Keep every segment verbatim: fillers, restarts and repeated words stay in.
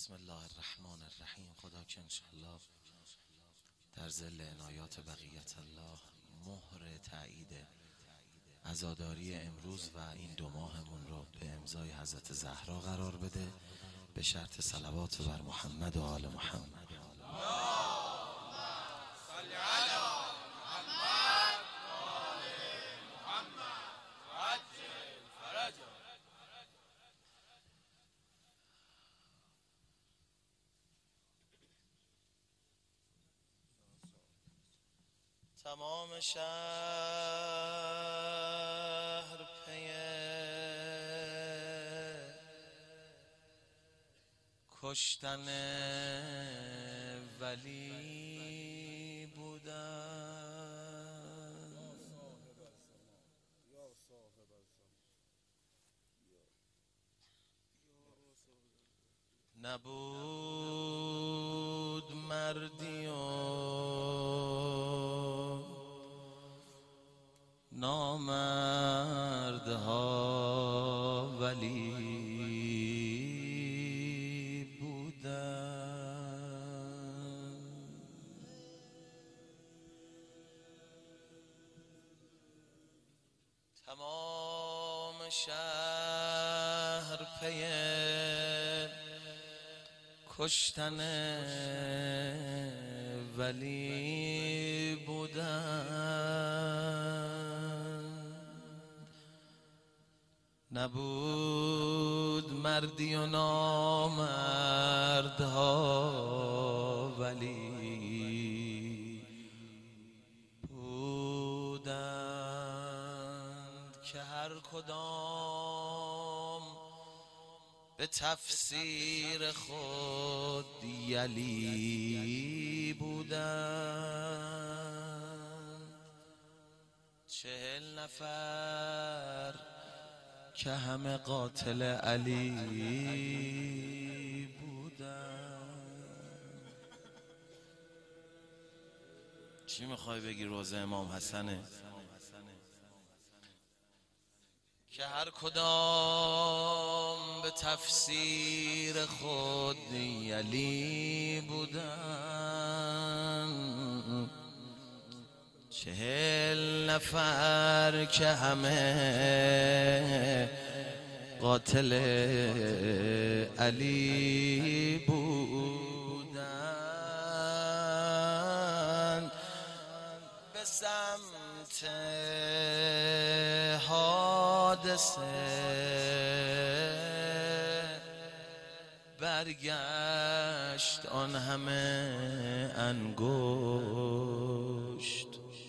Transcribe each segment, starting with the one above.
بسم الله الرحمن الرحیم. خدا که انشالله در ظل عنایات بقیت الله مهر تایید عزاداری امروز و این دو ماهمون رو به امضای حضرت زهرا قرار بده، به شرط صلوات بر محمد و آل محمد. تمام شهر پی کشتن ولی بودن، نبود مردی و نامردها ولی بودن، تمام شهر پی کشتن ولی بودن، نبود مردی و نامردها ولی بودند که هر کدام به تفسیر خود یلی بودند، چهل نفر که همه قاتل علی بودند. چی میخوای بگی؟ روزه امام حسنه که هر کدام به تفسیر خود یلی بودند، چهل نفر که همه قاتل علی بودند، به سمت حادثه برگشت آن همه انگشت،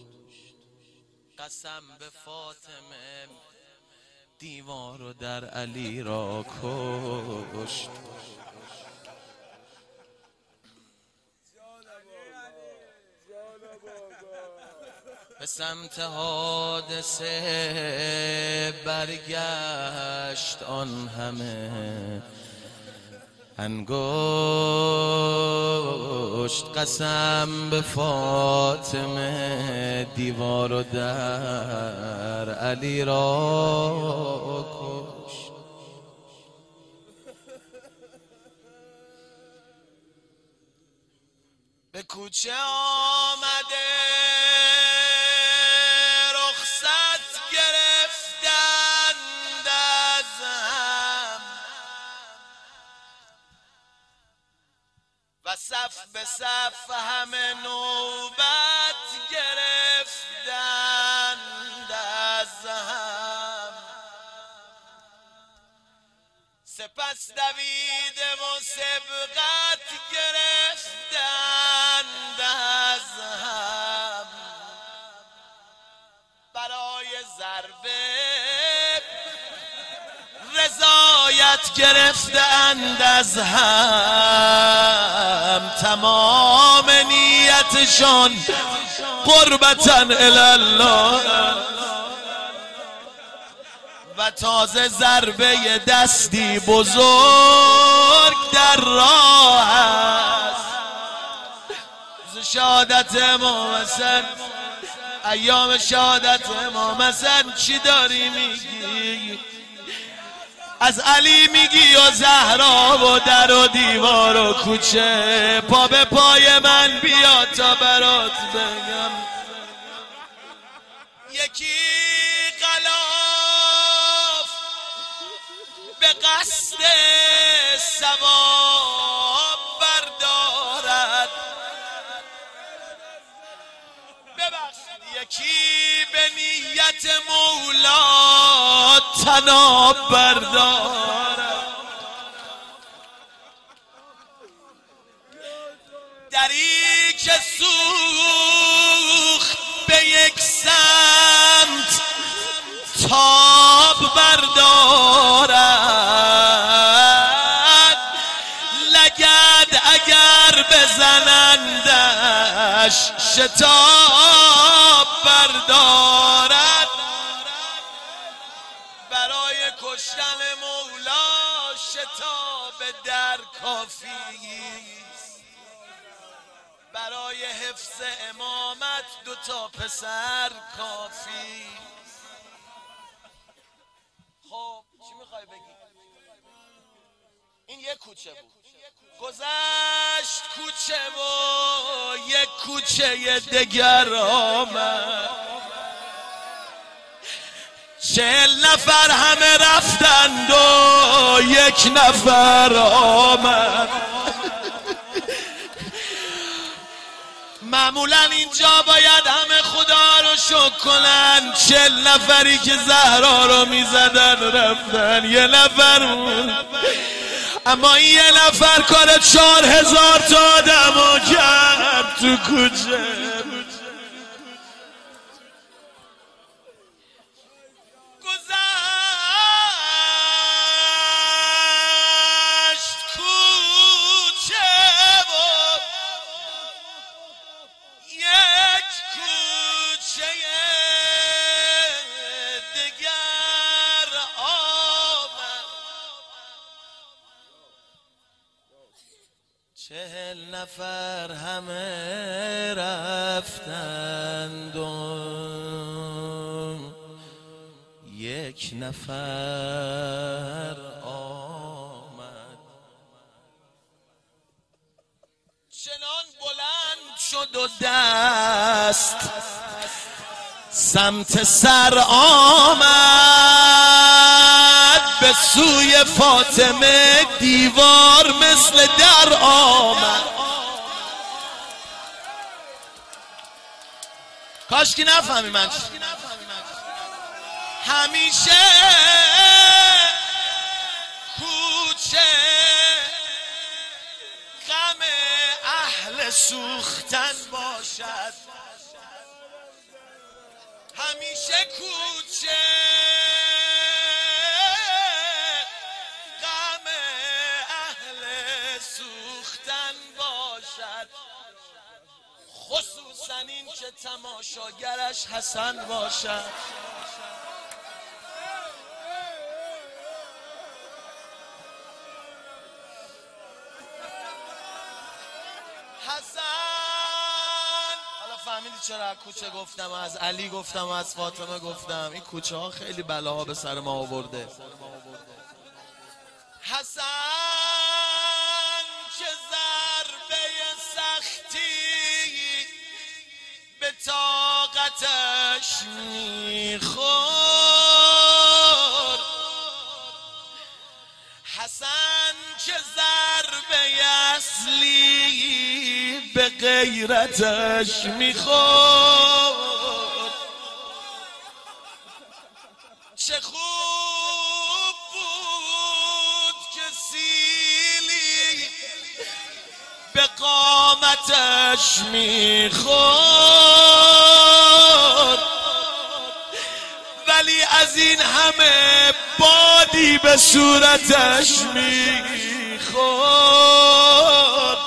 قسم به فاطمه دیوار و در علی را کشت، به سمت حادثه برگشت آن همه انگشت، قسم به فاطمه دیوار و در علی را کشت. به کوچه آمده رخصت گرفتند از هم و صف به صف همه نوبت گرفتند از هم، سپس دویده و سبقت گرفتند از هم، برای ضربه رضایت گرفتند از هم، تمام نیتشان قربتاً الالله و تازه ضربه دستی بزرگ در راه است. شهادت امام حسن، ایام شهادت امام حسن چی داری میگی؟ از علی میگی یا زهرا و در و دیوار و کوچه، پا به پای من بیا تا برات بگم. یکی غلاف به قصد ثواب بردارد، ببخشید یکی به نیت مولا تناب بردارد. دری که سوخت به یک سمت تاب بردارد، لگد اگر بزنندش شتاب بردارد. برای کشتن مولا شتاب در کافیست، برای حفظ امامت دو تا پسر کافی. خب چی میخوای بگی؟ این یک کوچه بود، گذشت کوچه و یک کوچه دگر آمد. چهل نفر همه رفتند و یک نفر آمد. معمولا اینجا باید همه خدا رو شکر کنن. چهل نفری که زهرا رو میزدن رفتن، یه نفر بود، اما این یه نفر کار چهار هزار تا آدمو کرد تو کوچه. چهل نفر همه رفتند و یک نفر آمد. چنان بلند شد و دست سمت سر آمد، به سوی فاطمه دیوار مثل در آمد. کاش که نفهمی من چی. همیشه کوچه غم اهل سوختن باشد، همیشه کوچه غم اهل سوختن باشد، خصوصا این که تماشاگرش حسن باشد. حسن، حالا فهمیدی چرا از کوچه گفتم، از علی گفتم، از فاطمه گفتم؟ این کوچه ها خیلی بلاها به سر ما آورده. حسن که ضربه سختی به طاقتش میخورد، حسن که ضربه اصلی به غیرتش میخورد. چه خوب بود که سیلی به قامتش میخورد، ولی از این همه بادی به صورتش میخورد.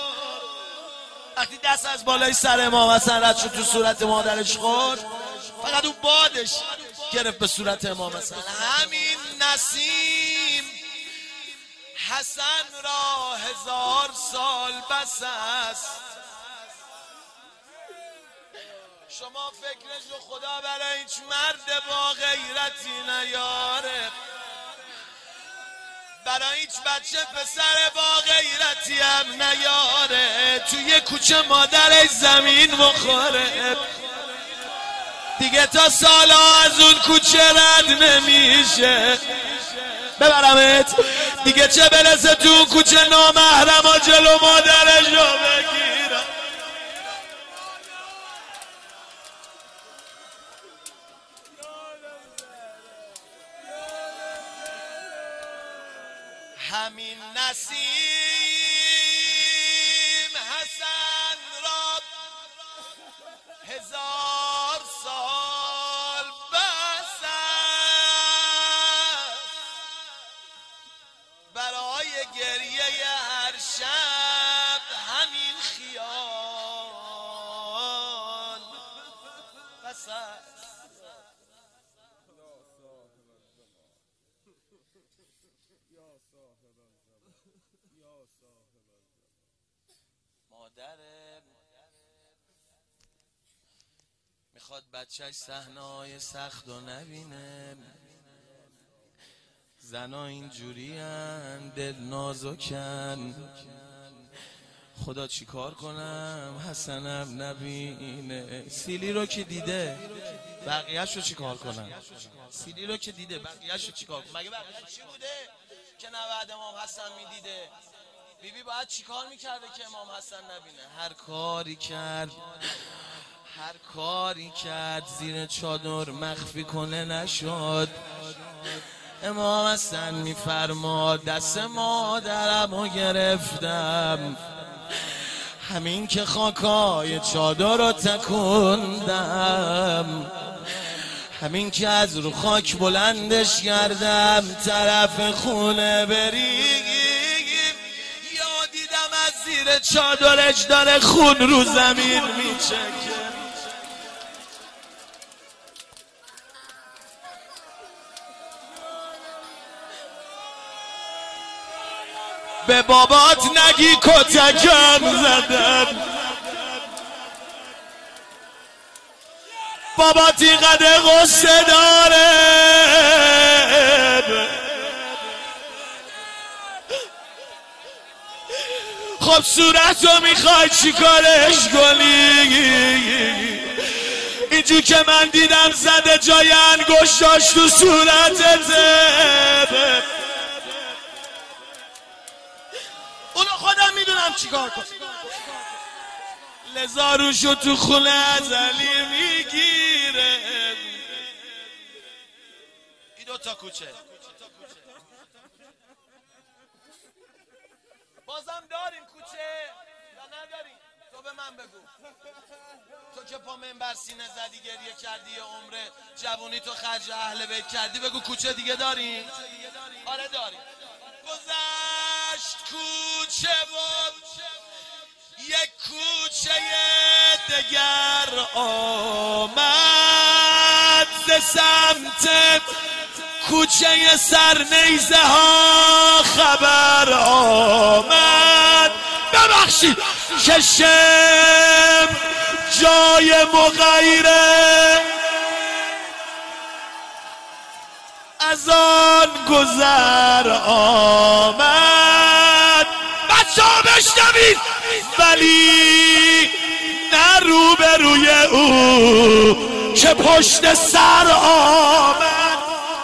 وقتی دست از بالای سر امام حسن رد شد تو صورت مادرش خورد، فقط اون بادش گرفت به صورت امام حسن. همین نسیم حسن را هزار سال بس است. شما فکرشو خدا برای هیچ مرد با غیرتی نیاره. برای هیچ بچه پسر با غیرتی هم نیاره، توی کوچه مادرش زمین بخوره، دیگه تا سالا از اون کوچه رد نمیشه. ببرمت دیگه چه برسه تو کوچه نامحرما جلو مادرش رو بگیرم. همین نسیم حسن را هزار سال بس است برای گریه هر شب همین خیال بس است. مادره میخواد بچهش صحنه‌های سخت و نبینه، زنا اینجوری ان دل نازکن، خدا چی کار کنم حسنم نبینه. سیلی رو که دیده بقیه‌اش رو چی کار کنم؟ سیلی رو که دیده بقیه‌اش رو چی کار کنم؟ مگه بقیه‌اش چی بوده که نوید امام حسن میدیده؟ بی بی باید چی کار میکرده که امام حسن نبینه؟ هر کاری کرد هر کاری کرد زیر چادر مخفی کنه نشد. امام حسن میفرماد دست مادرمو گرفتم، همین که خاکای چادر رو تکوندم، همین که از رو خاک بلندش کردم طرف خونه بریم، یا دیدم از زیر چادرش داره خون رو زمین میچکه. به بابات نگی کتکم زدن، بابات اینقدر غصه داره، خب صورتو میخوای چی کارش کنی؟ اینجور که من دیدم زده جای انگشتاش تو صورتته، اونو خودم میدونم چیکار کنم. لذا روشو تو خونه ازلی میگیره. این دوتا کوچه بازم داریم کوچه یا نداریم؟ تو به من بگو، تو که پا منبر سینه زدی گریه کردی یه عمره جوونی تو خرج اهل بیت کردی، بگو کوچه دیگه داریم؟ آره داریم. گذشت کوچه بود یک کوچه دگر آمد، ز سمت کوچه سرنیزه ها خبر آمد. ببخشید که شم جای مغیره از آن گذر آمد. بچه ها بشنوید، ولی نه رو به روی او که پشت سر آمد.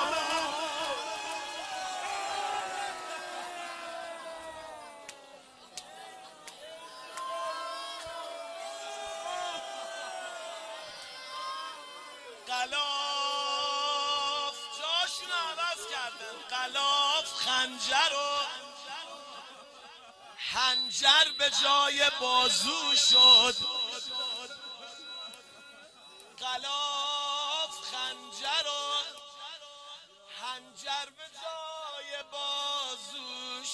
غلاف جاشون عوض کردن، غلاف خنجر و خنجر به جای بازو شد. غلاف خنجر و خنجر به جای بازو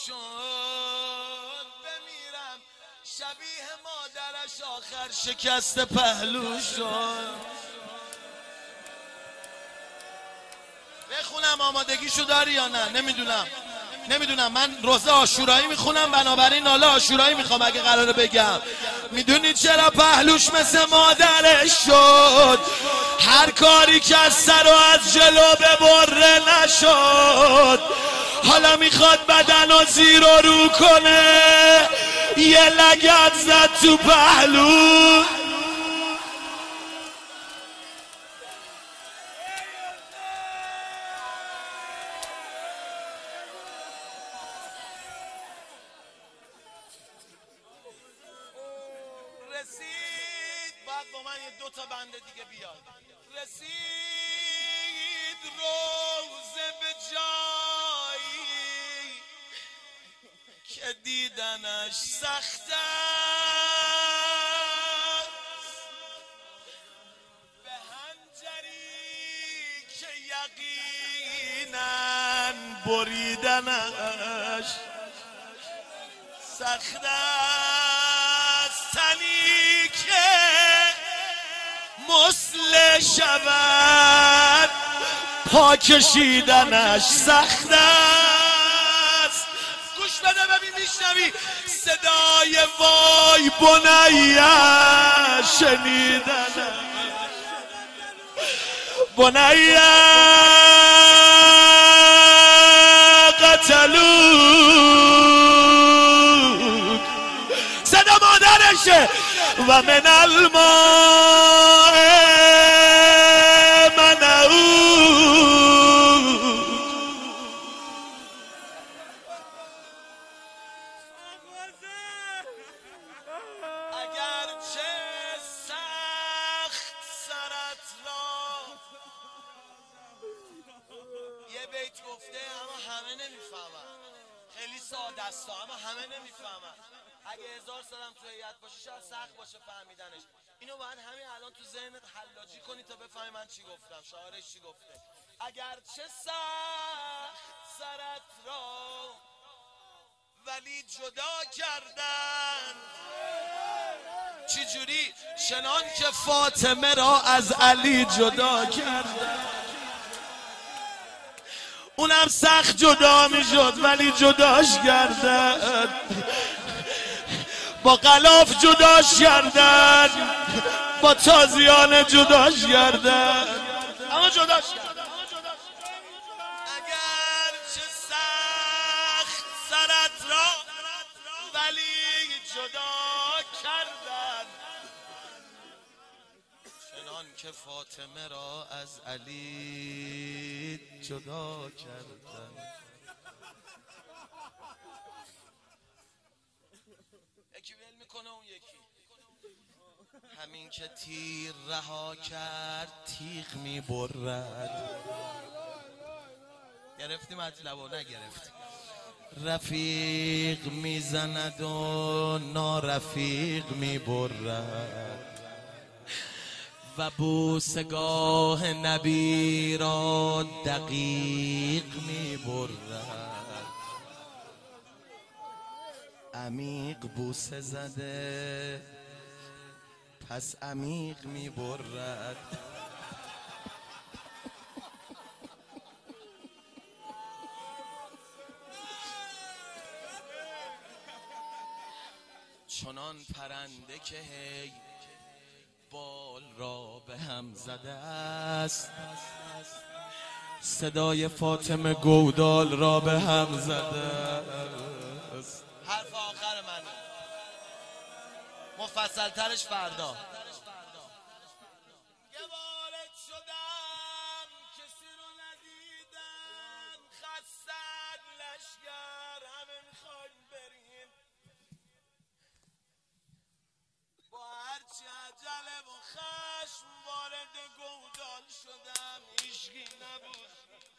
شد. بمیرم شبیه مادرش آخر شکست پهلو شد. بخونم آمادگیشو داری یا نه؟ نمیدونم نمیدونم من روزه عاشورایی میخونم، بنابراین ناله عاشورایی میخوام اگه قراره بگم. میدونی چرا پهلوش مثل مادرش شد؟ هر کاری که از سر و از جلو ببره نشد. حالا میخواد بدن و زیر و رو کنه، یه لگد زد تو پهلو. رسید بعد با من یه دو تا بنده دیگه بیاد. رسید روزه به جایی که دیدنش سخت است، به هنجری که یقیناً بریدنش سخت است، تنی که مسل شود پا کشیدنش سخت است. گوش بده ببین میشنوی صدای وای بنیه شنیدنش، بنیه قتلوک، صدا مادرشه. و من الماء منعود. اگرچه سخت سرت را، یه بیت گفته اما همه نمیفهمن، خیلی ساده است اما همه نمیفهمن. اگه هزار سالم تو هیئت باشه شاید سخت باشه فهمیدنش. اینو باید همین الان تو ذهنت حلاجی کنی تا بفهمی من چی گفتم، شاعرش چی گفته. اگرچه سخت سرت را ولی جدا کردن، چی جوری؟ چنان که فاطمه را از علی جدا کردن. اونم سخت جدا می شد ولی جداش کردن، با غلاف جداش کردن، با تازیانه جداش کردن، اما جداش کردن. اگر چه سخت سرت را ولی جدا کردن، چنان که فاطمه را از علی جدا کردن. یکی ول میکنه اون یکی. همین که تیر رها کرد تیغ میبرد. گرفتی مطلبو؟ نگرفتی. رفیق میزند و نارفیق میبرد، و بوسگاه نبی را دقیق میبرد. عمیق بوسه زده پس عمیق میبرد. چنان پرنده که هی بال را به هم زده است، صدای فاطمه گودال را به هم زده است. حرف آخر من مفصل ترش فردا. یه وارد شدم کسی رو ندیدن، خستن لشگر همه میخواین برین، با هرچی عجله و خشم وارد گودال شدم، هیچکی نبود.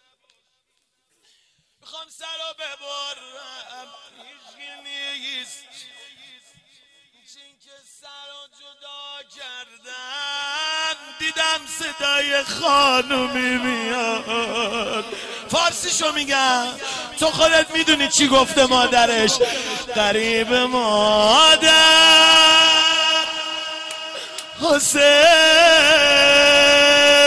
میخوام سر رو ببرم، هیچکی نیست. چین که سر رو جدا کردن دیدم صدای خانومی میاد. فارسیشو میگم، تو خودت میدونی چی گفته مادرش. قریب مادر حسین،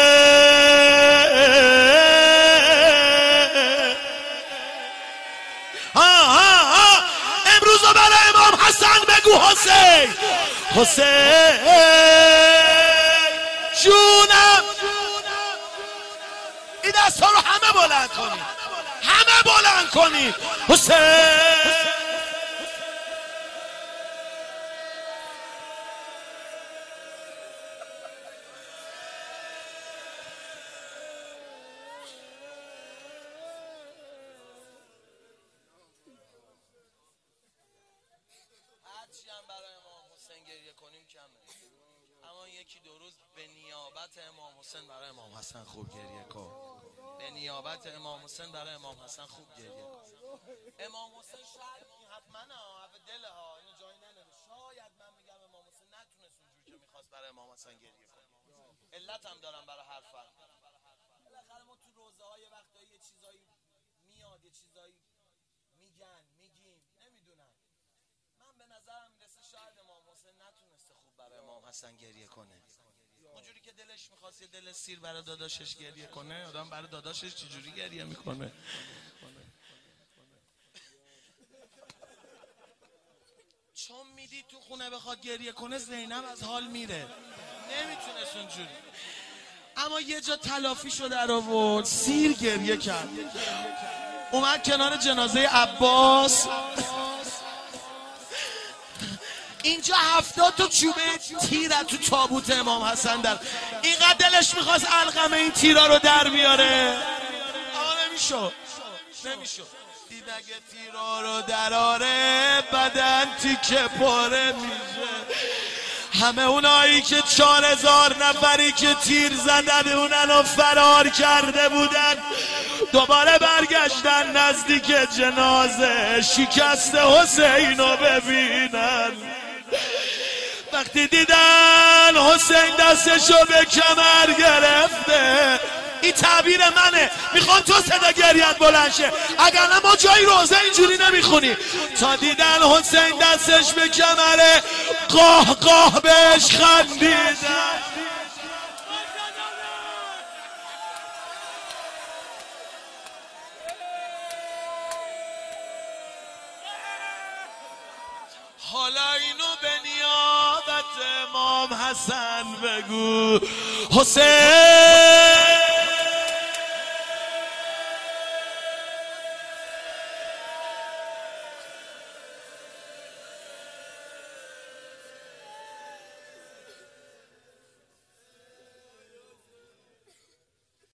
بگو حسین، حسین جونم. این دستا رو همه بلند کنید، همه بلند کنید. حسین یکی دو روز به نیابت امام حسین برای امام حسن خوب گریه کن. به نیابت امام حسین برای امام حسن خوب گریه کن. امام حسین شاید حتما ها دل ها اینو جایی ننوشت. شاید من میگم امام حسین نتونست اونجوری که میخواست برای امام حسن گریه کنه. علت هم دارم برای حرفم. بالاخره ما تو روزه های وقتایی یه چیزایی میاد، یه چیزایی میگن، میگیم، نمیدونن. من به نظرم میرسه شاید امام حسین نتونسته خوب برای امام حسن گریه کنه. اونجوری که دلش میخواست یه دل سیر برای داداشش گریه کنه، آدم برای داداشش چجوری گریه میکنه؟ چون میدید تو خونه بخواد گریه کنه زینب از حال میره، نمیتونست اونجوری. اما یه جا تلافی شد در آورد، سیر گریه کرد. اومد کنار جنازه عباس، اینجا هفتاد تا چوبه تیر تو تابوت امام حسن در. اینقدر دلش میخواست علقمه این تیرا رو در بیاره، اما نمیشد نمیشد دید اگه تیرا رو دراره بدن تیکه پاره میشه. همه اونایی که چهار هزار نفری که تیر زدن اونن و فرار کرده بودن دوباره برگشتن نزدیک جنازه شکست حسین رو ببینن. وقتی دیدن حسین دستشو به کمر گرفته، این تعبیر منه، میخوام تو صدا گریت بلند شه، اگر نه ما جایی روزه اینجوری نمیخونی. تا دیدن حسین دستش به کمره قاه قاه بهش خندیدن. حالا اینو به نیابت امام حسن بگو. حسین